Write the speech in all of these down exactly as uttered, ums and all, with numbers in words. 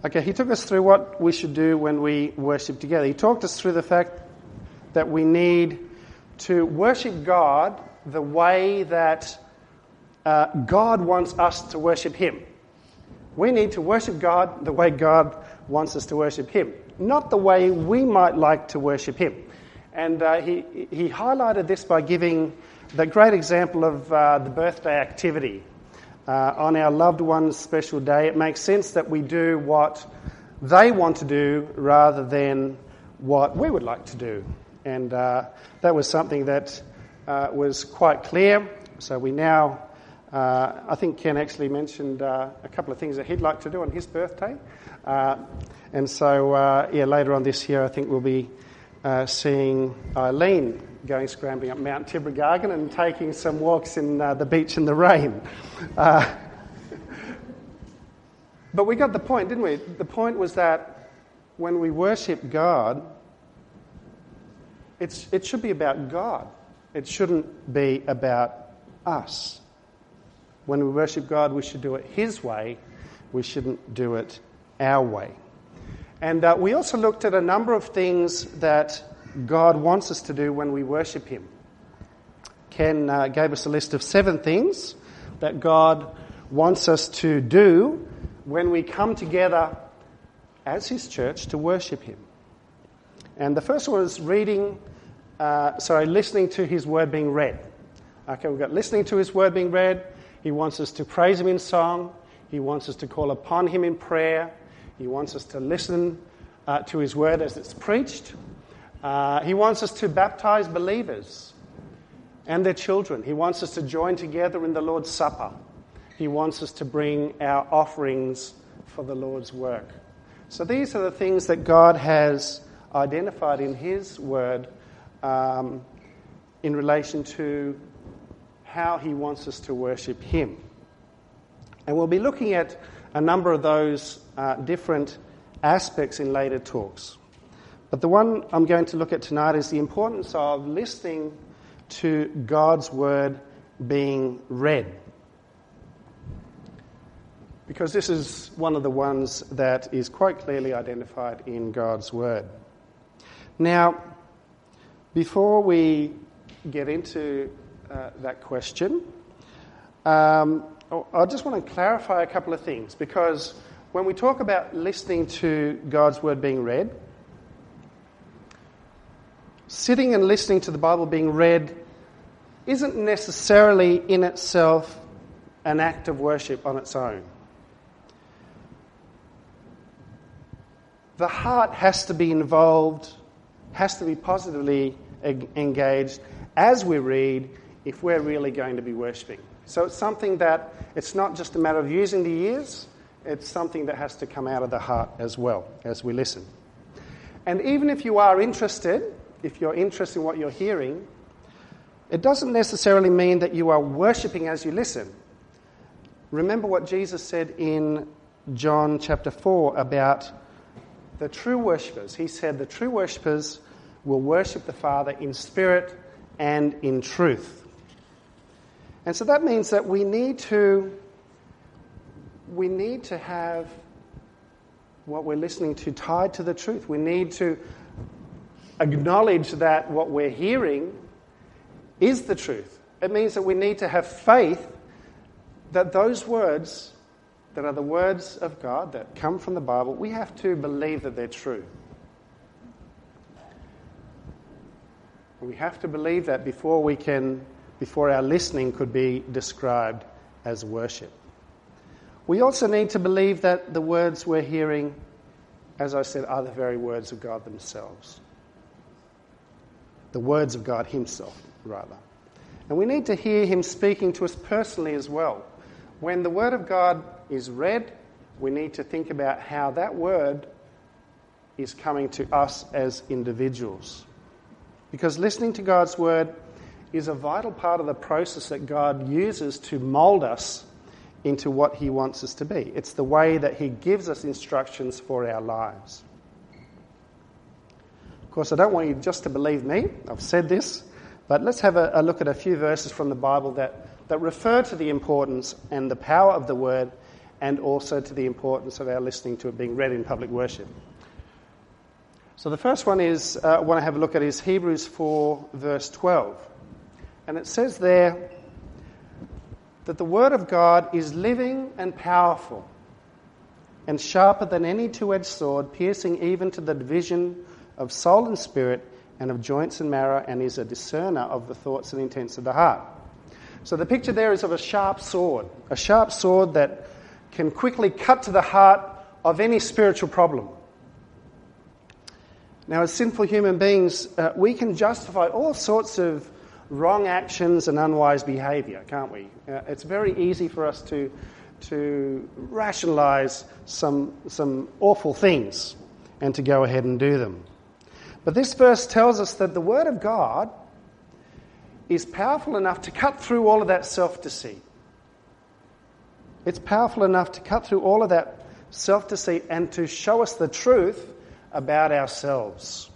Okay, he took us through what we should do when we worship together. He talked us through the fact that we need to worship God the way that uh, God wants us to worship him. We need to worship God the way God wants us to worship him, not the way we might like to worship him. And uh, he, he highlighted this by giving the great example of uh, the birthday activity. Uh, on our loved one's special day, it makes sense that we do what they want to do rather than what we would like to do. And uh, that was something that uh, was quite clear. So we now, uh, I think Ken actually mentioned uh, a couple of things that he'd like to do on his birthday. Uh, and so, uh, yeah, later on this year, I think we'll be uh, seeing Eileen going scrambling up Mount Tibrogargan and taking some walks in uh, the beach in the rain. Uh, but we got the point, didn't we? The point was that when we worship God, it's, it should be about God. It shouldn't be about us. When we worship God, we should do it his way. We shouldn't do it our way. And uh, we also looked at a number of things that God wants us to do when we worship him. Ken uh, gave us a list of seven things that God wants us to do when we come together as his church to worship him. And the first one is reading, uh, sorry, listening to his word being read. Okay, we've got listening to his word being read. He wants us to praise him in song. He wants us to call upon him in prayer. He wants us to listen uh, to his word as it's preached. Uh, he wants us to baptize believers and their children. He wants us to join together in the Lord's Supper. He wants us to bring our offerings for the Lord's work. So these are the things that God has identified in his word um, in relation to how he wants us to worship him. And we'll be looking at a number of those uh, different aspects in later talks. But the one I'm going to look at tonight is the importance of listening to God's word being read. Because this is one of the ones that is quite clearly identified in God's word. Now, before we get into uh, that question, um, I just want to clarify a couple of things. Because when we talk about listening to God's word being read, sitting and listening to the Bible being read isn't necessarily in itself an act of worship on its own. The heart has to be involved, has to be positively engaged as we read if we're really going to be worshipping. So it's something that, it's not just a matter of using the ears, it's something that has to come out of the heart as well as we listen. And even if you are interested, if you're interested in what you're hearing, it doesn't necessarily mean that you are worshipping as you listen. Remember what Jesus said in John chapter four about the true worshippers. He said the true worshippers will worship the Father in spirit and in truth. And so that means that we need to we need to have what we're listening to tied to the truth. We need to acknowledge that what we're hearing is the truth. It means that we need to have faith that those words that are the words of God that come from the Bible, we have to believe that they're true. We have to believe that before we can, before our listening could be described as worship. We also need to believe that the words we're hearing, as I said, are the very words of God themselves. The words of God himself, rather. And we need to hear him speaking to us personally as well. When the word of God is read, we need to think about how that word is coming to us as individuals. Because listening to God's word is a vital part of the process that God uses to mould us into what he wants us to be. It's the way that he gives us instructions for our lives. Of course, I don't want you just to believe me. I've said this. But let's have a, a look at a few verses from the Bible that, that refer to the importance and the power of the word and also to the importance of our listening to it being read in public worship. So the first one is, uh, I want to have a look at is Hebrews four, verse twelve. And it says there that the Word of God is living and powerful and sharper than any two-edged sword, piercing even to the division of soul and spirit and of joints and marrow, and is a discerner of the thoughts and intents of the heart. So the picture there is of a sharp sword, a sharp sword that can quickly cut to the heart of any spiritual problem. Now, as sinful human beings, uh, we can justify all sorts of wrong actions and unwise behaviour, can't we? Uh, it's very easy for us to to rationalise some some awful things and to go ahead and do them. But this verse tells us that the Word of God is powerful enough to cut through all of that self-deceit. It's powerful enough to cut through all of that self-deceit and to show us the truth about ourselves.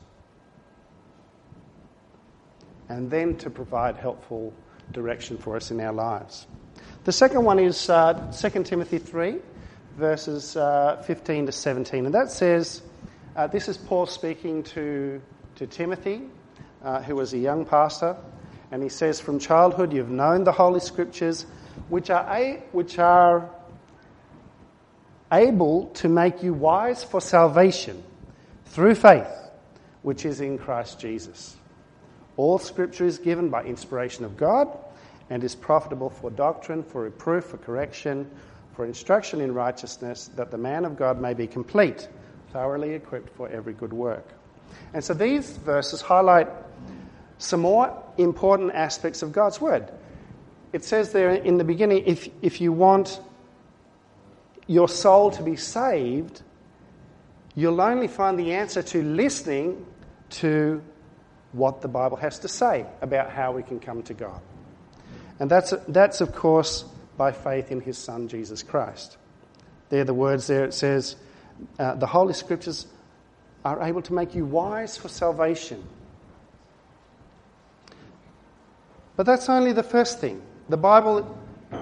And then to provide helpful direction for us in our lives. The second one is uh, Second Timothy three, verses uh, fifteen to seventeen. And that says, uh, this is Paul speaking to, to Timothy, uh, who was a young pastor. And he says, from childhood you've known the Holy Scriptures, which are a, which are able to make you wise for salvation through faith, which is in Christ Jesus. All Scripture is given by inspiration of God and is profitable for doctrine, for reproof, for correction, for instruction in righteousness, that the man of God may be complete, thoroughly equipped for every good work. And so these verses highlight some more important aspects of God's Word. It says there in the beginning, if, if you want your soul to be saved, you'll only find the answer to listening to what the Bible has to say about how we can come to God. And that's, that's of course, by faith in His Son, Jesus Christ. They're the words there. It says, uh, the Holy Scriptures are able to make you wise for salvation. But that's only the first thing. The Bible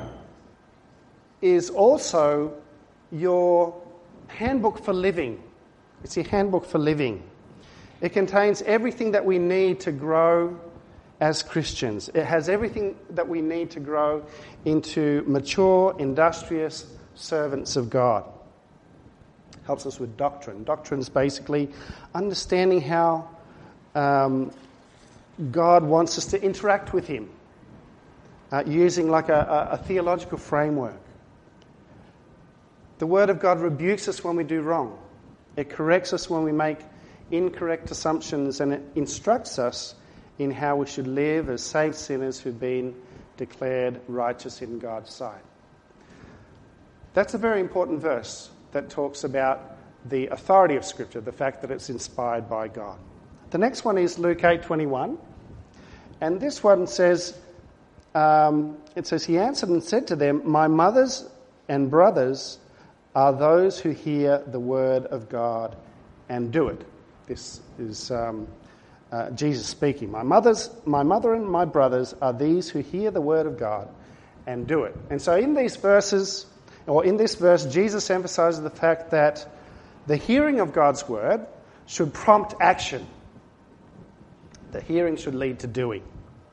is also your handbook for living. It's your handbook for living. It contains everything that we need to grow as Christians. It has everything that we need to grow into mature, industrious servants of God. It helps us with doctrine. Doctrine is basically understanding how um, God wants us to interact with Him, uh, using like a, a, a theological framework. The Word of God rebukes us when we do wrong. It corrects us when we make incorrect assumptions, and it instructs us in how we should live as saved sinners who've been declared righteous in God's sight. That's a very important verse that talks about the authority of Scripture, the fact that it's inspired by God. The next one is Luke eight twenty-one, and this one says, um, it says, he answered and said to them, my mothers and brothers are those who hear the word of God and do it. This is um, uh, Jesus speaking. My mother's, my mother and my brothers are these who hear the word of God and do it. And so in these verses, or in this verse, Jesus emphasizes the fact that the hearing of God's word should prompt action. The hearing should lead to doing.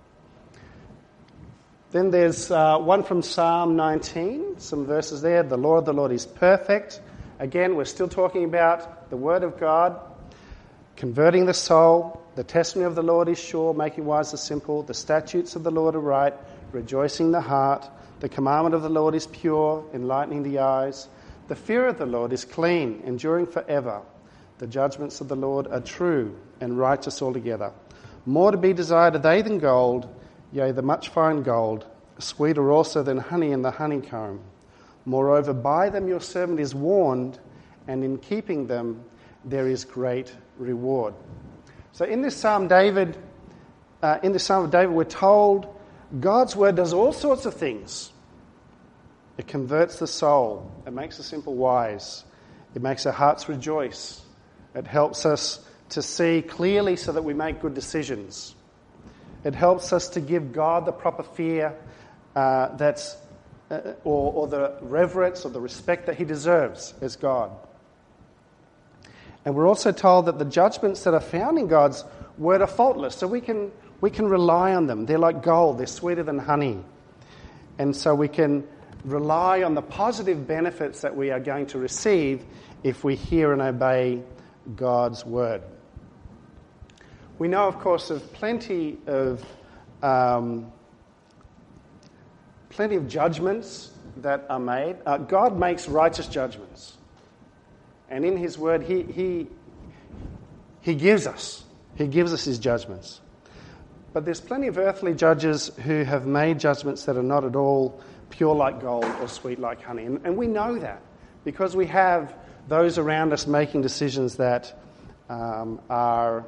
Then there's uh, one from Psalm nineteen, some verses there. The law of the Lord is perfect. Again, we're still talking about the word of God, converting the soul. The testimony of the Lord is sure, making wise the simple. The statutes of the Lord are right, rejoicing the heart. The commandment of the Lord is pure, enlightening the eyes. The fear of the Lord is clean, enduring forever. The judgments of the Lord are true and righteous altogether. More to be desired are they than gold, yea, the much fine gold, sweeter also than honey in the honeycomb. Moreover, by them your servant is warned, and in keeping them there is great reward. So in this Psalm, David, uh, in this Psalm of David, we're told God's word does all sorts of things. It converts the soul. It makes the simple wise. It makes our hearts rejoice. It helps us to see clearly so that we make good decisions. It helps us to give God the proper fear uh, that's uh, or, or the reverence or the respect that he deserves as God. And we're also told that the judgments that are found in God's word are faultless, so we can we can rely on them. They're like gold, they're sweeter than honey. And so we can rely on the positive benefits that we are going to receive if we hear and obey God's word. We know, of course, of plenty of um, plenty of judgments that are made. Uh, God makes righteous judgments, and in His word, He He He gives us He gives us His judgments. But there's plenty of earthly judges who have made judgments that are not at all pure like gold or sweet like honey. And, and we know that because we have those around us making decisions that um, are,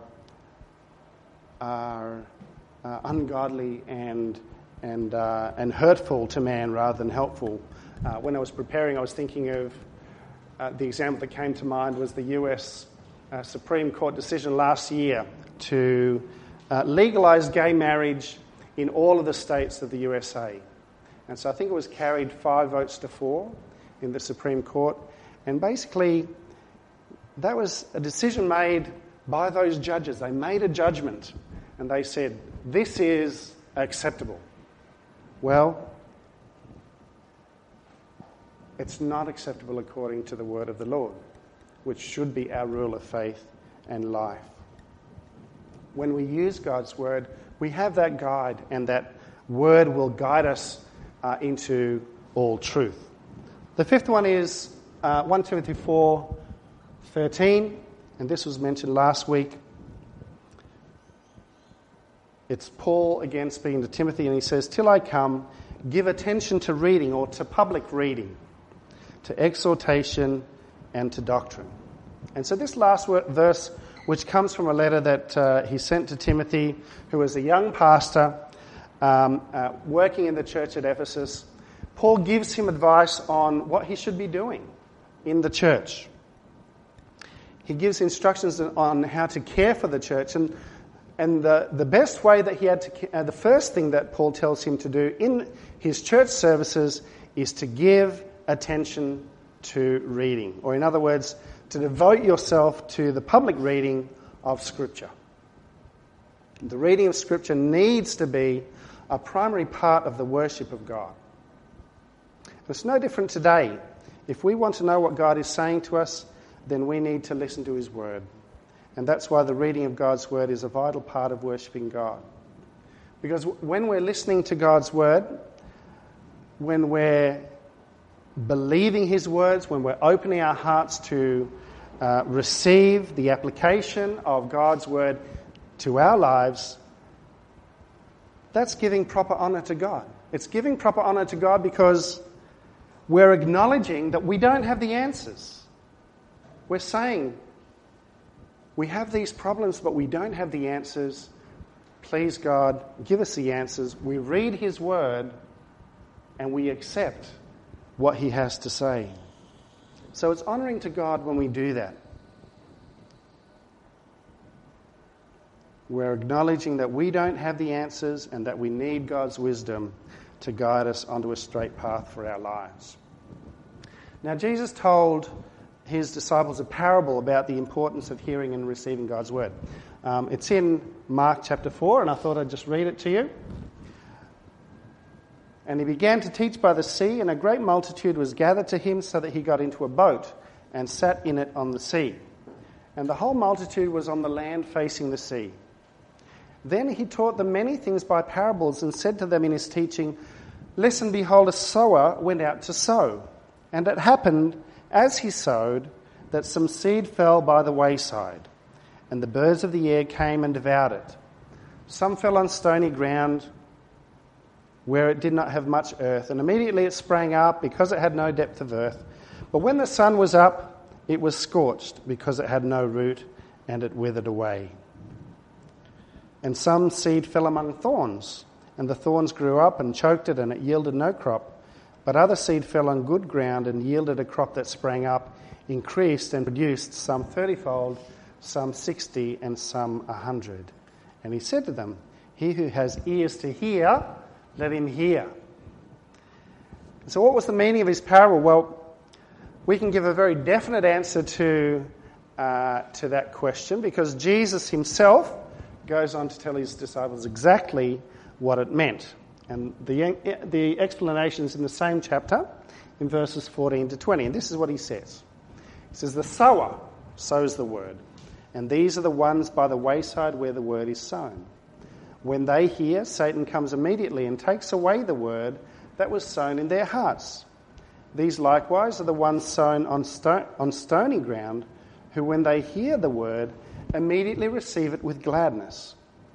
are uh, ungodly and, and, uh, and hurtful to man rather than helpful. Uh, when I was preparing, I was thinking of uh, the example that came to mind was the U S uh, Supreme Court decision last year to Uh, legalised gay marriage in all of the states of the U S A. And so I think it was carried five votes to four in the Supreme Court. And basically, that was a decision made by those judges. They made a judgment and they said, this is acceptable. Well, it's not acceptable according to the word of the Lord, which should be our rule of faith and life. When we use God's word, we have that guide, and that word will guide us uh, into all truth. The fifth one is uh, First Timothy four thirteen, and this was mentioned last week. It's Paul again speaking to Timothy, and he says, "Till I come, give attention to reading," or to public reading, to exhortation and to doctrine. And so this last word, verse, which comes from a letter that uh, he sent to Timothy, who was a young pastor um, uh, working in the church at Ephesus. Paul gives him advice on what he should be doing in the church. He gives instructions on how to care for the church, and and the, the best way that he had to, uh, the first thing that Paul tells him to do in his church services is to give attention to reading, or in other words, to devote yourself to the public reading of Scripture. The reading of Scripture needs to be a primary part of the worship of God. It's no different today. If we want to know what God is saying to us, then we need to listen to His Word. And that's why the reading of God's Word is a vital part of worshipping God. Because when we're listening to God's Word, when we're believing His words, when we're opening our hearts to uh, receive the application of God's word to our lives, that's giving proper honour to God. It's giving proper honour to God because we're acknowledging that we don't have the answers. We're saying, we have these problems, but we don't have the answers. Please, God, give us the answers. We read His word and we accept what He has to say. So it's honouring to God when we do that. We're acknowledging that we don't have the answers and that we need God's wisdom to guide us onto a straight path for our lives. Now, Jesus told His disciples a parable about the importance of hearing and receiving God's word. Um, it's in Mark chapter four, and I thought I'd just read it to you. And He began to teach by the sea, and a great multitude was gathered to Him, so that He got into a boat and sat in it on the sea. And the whole multitude was on the land facing the sea. Then He taught them many things by parables, and said to them in His teaching, "Listen, behold, a sower went out to sow. And it happened, as he sowed, that some seed fell by the wayside, and the birds of the air came and devoured it. Some fell on stony ground, where it did not have much earth, and immediately it sprang up, because it had no depth of earth. But when the sun was up, it was scorched, because it had no root, and it withered away. And some seed fell among thorns, and the thorns grew up and choked it, and it yielded no crop. But other seed fell on good ground and yielded a crop that sprang up, increased, and produced some thirtyfold, some sixty, and some a hundred." And He said to them, "He who has ears to hear, let him hear." So what was the meaning of his parable? Well, we can give a very definite answer to, uh, to that question, because Jesus himself goes on to tell his disciples exactly what it meant. And the, the explanation is in the same chapter, in verses fourteen to twenty. And this is what he says. He says, "The sower sows the word, and these are the ones by the wayside where the word is sown. When they hear, Satan comes immediately and takes away the word that was sown in their hearts. These likewise are the ones sown on, sto- on stony ground, who when they hear the word, immediately receive it with gladness.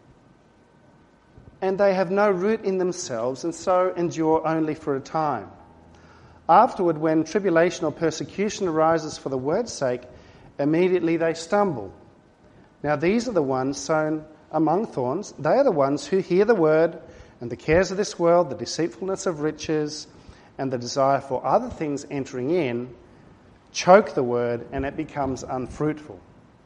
And they have no root in themselves, and so endure only for a time. Afterward, when tribulation or persecution arises for the word's sake, immediately they stumble. Now these are the ones sown among thorns. They are the ones who hear the word, and the cares of this world, the deceitfulness of riches, and the desire for other things entering in, choke the word, and it becomes unfruitful.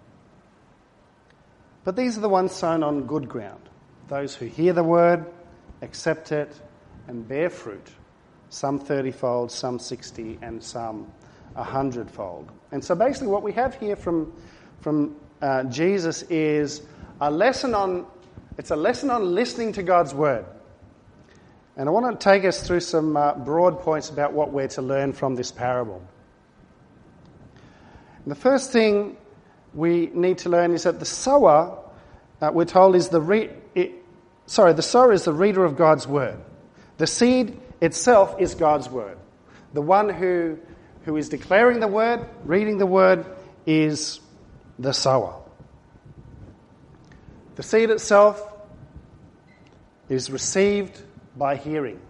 But these are the ones sown on good ground, those who hear the word, accept it, and bear fruit, some thirty-fold, some sixty, and some a hundredfold." And so basically what we have here from, from uh, Jesus is a lesson on, it's a lesson on listening to God's word. And I want to take us through some uh, broad points about what we're to learn from this parable. And the first thing we need to learn is that the sower, uh, we're told, is the re- it, sorry, the sower is the reader of God's word. The seed itself is God's word. The one who who is declaring the word, reading the word, is the sower. The seed itself is received by hearing.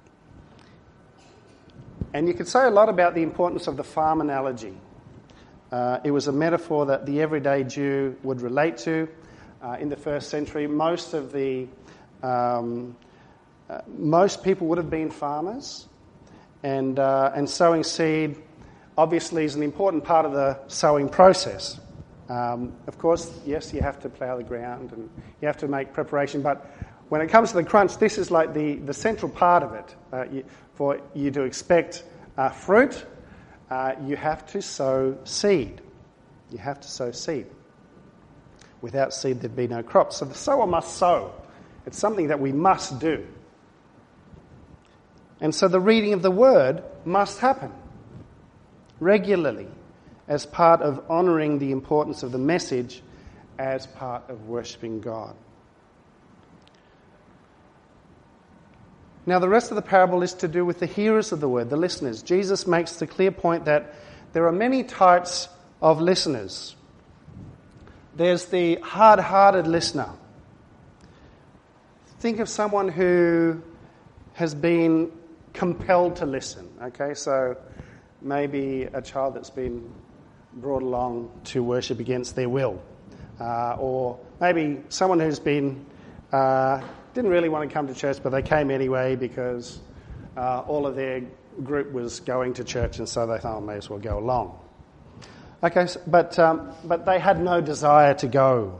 And you could say a lot about the importance of the farm analogy. Uh, it was a metaphor that the everyday Jew would relate to. Uh, in the first century, most of the um, uh, most people would have been farmers, and uh, and sowing seed obviously is an important part of the sowing process. Um, of course, yes, you have to plough the ground and you have to make preparation, but when it comes to the crunch, this is like the, the central part of it. Uh, you, for you to expect uh, fruit, uh, you have to sow seed. You have to sow seed. Without seed, there'd be no crop. So the sower must sow. It's something that we must do. And so the reading of the word must happen regularly as part of honouring the importance of the message, as part of worshipping God. Now, the rest of the parable is to do with the hearers of the word, the listeners. Jesus makes the clear point that there are many types of listeners. There's the hard-hearted listener. Think of someone who has been compelled to listen. Okay, so maybe a child that's been brought along to worship against their will. Uh, or maybe someone who's been uh, didn't really want to come to church, but they came anyway because uh, all of their group was going to church, and so they thought, oh, may as well go along. Okay, so, but um, but they had no desire to go.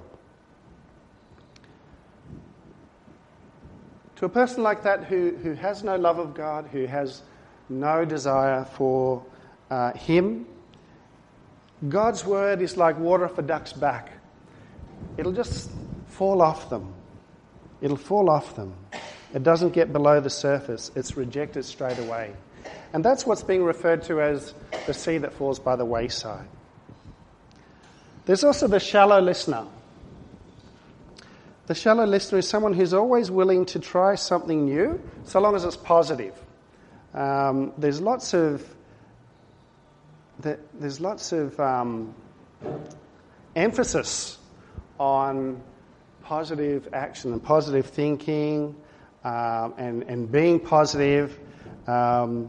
To a person like that who, who has no love of God, who has no desire for uh, Him, God's word is like water off a duck's back. It'll just fall off them. It'll fall off them. It doesn't get below the surface. It's rejected straight away. And that's what's being referred to as the seed that falls by the wayside. There's also the shallow listener. The shallow listener is someone who's always willing to try something new, so long as it's positive. Um, there's lots of there's lots of um, emphasis on positive action and positive thinking, um, and and being positive, um,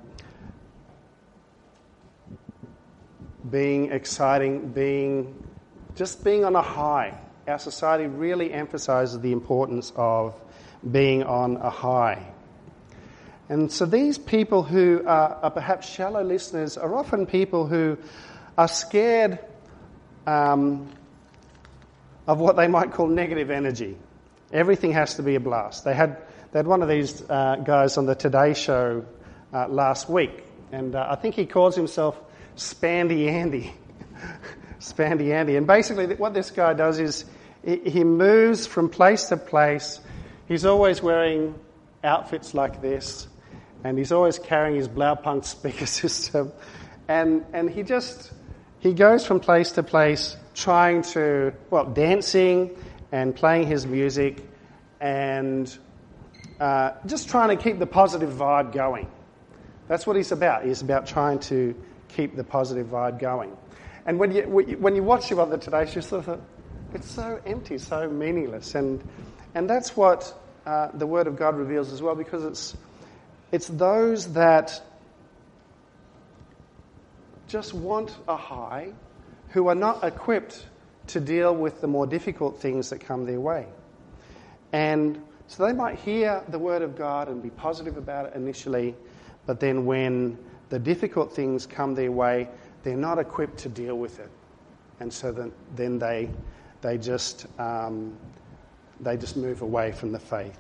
being exciting, being just being on a high. Our society really emphasises the importance of being on a high. And so these people who are, are perhaps shallow listeners are often people who are scared um, of what they might call negative energy. Everything has to be a blast. They had they had one of these uh, guys on the Today Show uh, last week. And uh, I think he calls himself Spandy Andy. Spandy Andy. And basically what this guy does is he, he moves from place to place. He's always wearing outfits like this. And he's always carrying his Blaupunkt speaker system. And and he just, he goes from place to place trying to, well, dancing and playing his music and uh, just trying to keep the positive vibe going. That's what he's about. He's about trying to keep the positive vibe going. And when you when you watch him on the Today Show, you sort of thought, it's so empty, so meaningless. And and that's what uh, the Word of God reveals as well, because it's it's those that just want a high, who are not equipped to deal with the more difficult things that come their way. And so they might hear the Word of God and be positive about it initially, but then when the difficult things come their way, they're not equipped to deal with it. And so then, then they they just um, they just move away from the faith.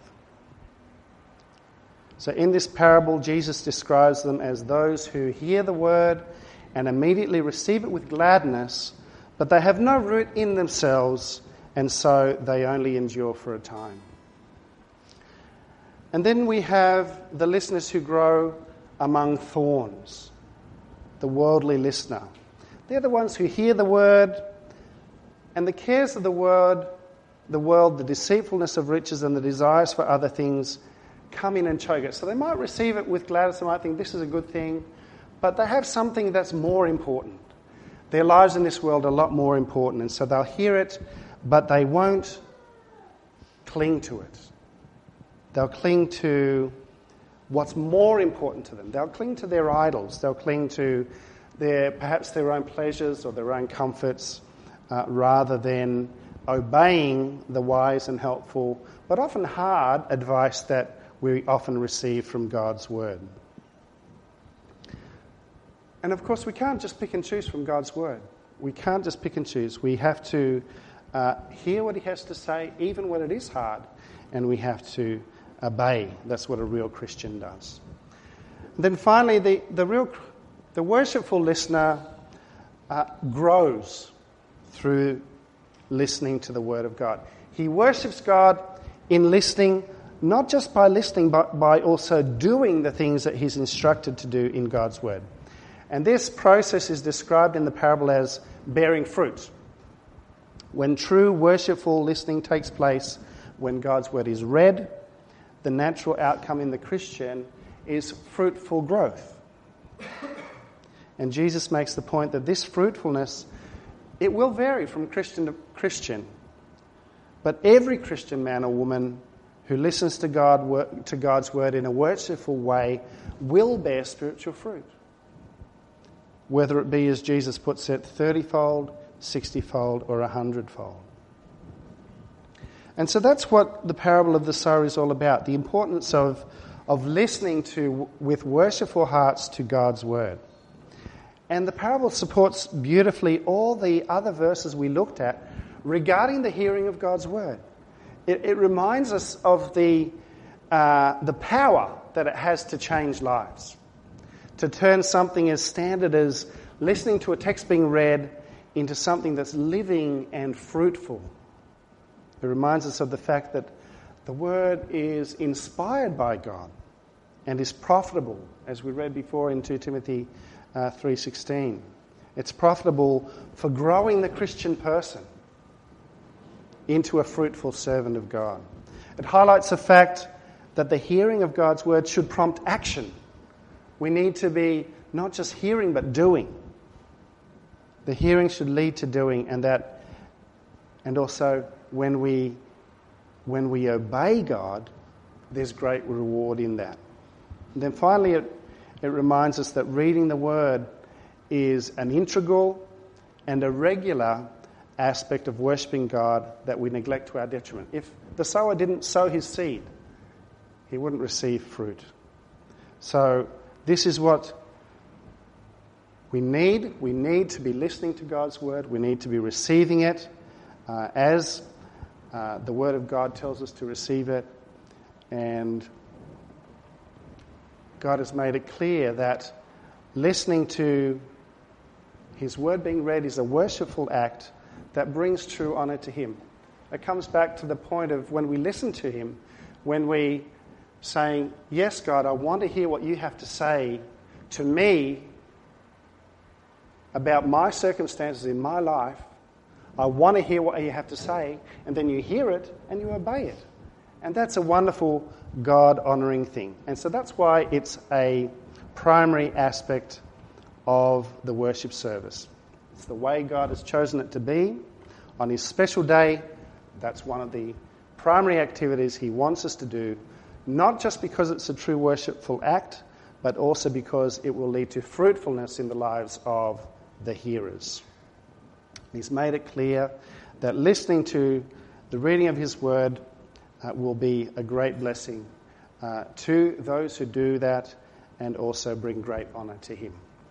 So in this parable, Jesus describes them as those who hear the Word and immediately receive it with gladness, but they have no root in themselves, and so they only endure for a time. And then we have the listeners who grow among thorns, the worldly listener. They're the ones who hear the Word, and the cares of the word, the world, the deceitfulness of riches and the desires for other things come in and choke it. So they might receive it with gladness, they might think this is a good thing, but they have something that's more important. Their lives in this world are a lot more important, and so they'll hear it, but they won't cling to it. They'll cling to what's more important to them. They'll cling to their idols. They'll cling to their perhaps their own pleasures or their own comforts, uh, rather than obeying the wise and helpful, but often hard advice that we often receive from God's Word. And of course, we can't just pick and choose from God's Word. We can't just pick and choose. We have to uh, hear what He has to say, even when it is hard, and we have to obey. That's what a real Christian does. And then finally, the, the real, the worshipful listener uh, grows through listening to the Word of God. He worships God in listening, not just by listening, but by also doing the things that he's instructed to do in God's Word. And this process is described in the parable as bearing fruit. When true worshipful listening takes place, when God's Word is read, the natural outcome in the Christian is fruitful growth. And Jesus makes the point that this fruitfulness, it will vary from Christian to Christian. But every Christian man or woman who listens to God, to God's Word in a worshipful way will bear spiritual fruit. Whether it be, as Jesus puts it, thirty-fold, sixty-fold, or a hundred-fold. And so that's what the parable of the sower is all about, the importance of, of listening to with worshipful hearts to God's Word. And the parable supports beautifully all the other verses we looked at regarding the hearing of God's Word. It, it reminds us of the, uh, the power that it has to change lives, to turn something as standard as listening to a text being read into something that's living and fruitful. It reminds us of the fact that the Word is inspired by God and is profitable, as we read before in Second Timothy uh, three sixteen. It's profitable for growing the Christian person into a fruitful servant of God. It highlights the fact that the hearing of God's Word should prompt action. We need to be not just hearing but doing. The hearing should lead to doing, and that, and also when we when we obey God, there's great reward in that. And then finally, it, it reminds us that reading the Word is an integral and a regular aspect of worshipping God that we neglect to our detriment. If the sower didn't sow his seed, he wouldn't receive fruit. So this is what we need. We need to be listening to God's Word. We need to be receiving it uh, as uh, the Word of God tells us to receive it, and God has made it clear that listening to His word being read is a worshipful act that brings true honour to Him. It comes back to the point of when we listen to Him, when we saying, yes, God, I want to hear what you have to say to me about my circumstances in my life. I want to hear what you have to say, and then you hear it and you obey it. And that's a wonderful God-honouring thing. And so that's why it's a primary aspect of the worship service. It's the way God has chosen it to be. On His special day, that's one of the primary activities He wants us to do, not just because it's a true worshipful act, but also because it will lead to fruitfulness in the lives of the hearers. He's made it clear that listening to the reading of His word uh, will be a great blessing uh, to those who do that and also bring great honour to Him.